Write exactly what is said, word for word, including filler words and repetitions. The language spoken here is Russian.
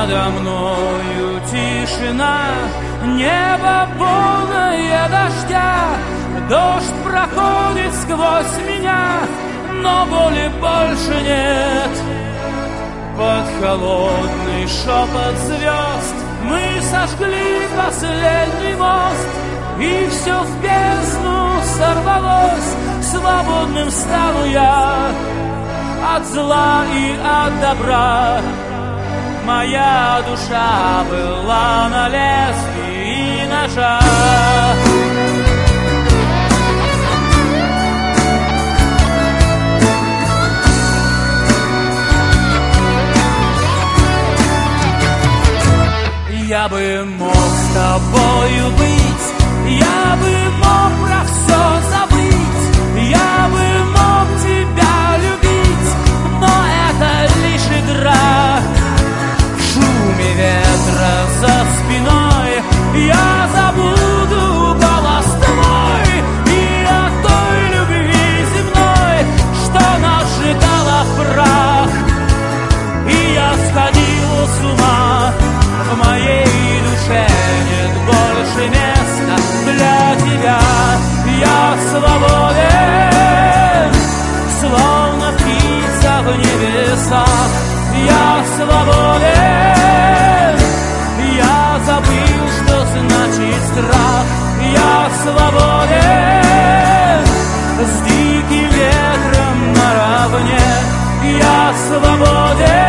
Надо мною тишина, небо полное дождя, дождь проходит сквозь меня, но боли больше нет. Под холодный шепот звезд мы сожгли последний мост, и все в бездну сорвалось, свободным стану я от зла и от добра. Моя душа была на лезвии ножа. Я бы мог с тобою быть, я бы мог про все забыть, я бы мог тебя любить, но это лишь игра. В шуме ветра за спиной я забуду голос твой и о той любви земной, что нас сжигала в прах. И я сходил с ума, в моей душе нет больше места для тебя. Я свободен, словно птица в небесах. Я свободен, я забыл, что значит страх. Я свободен, с диким ветром наравне. Я свободен.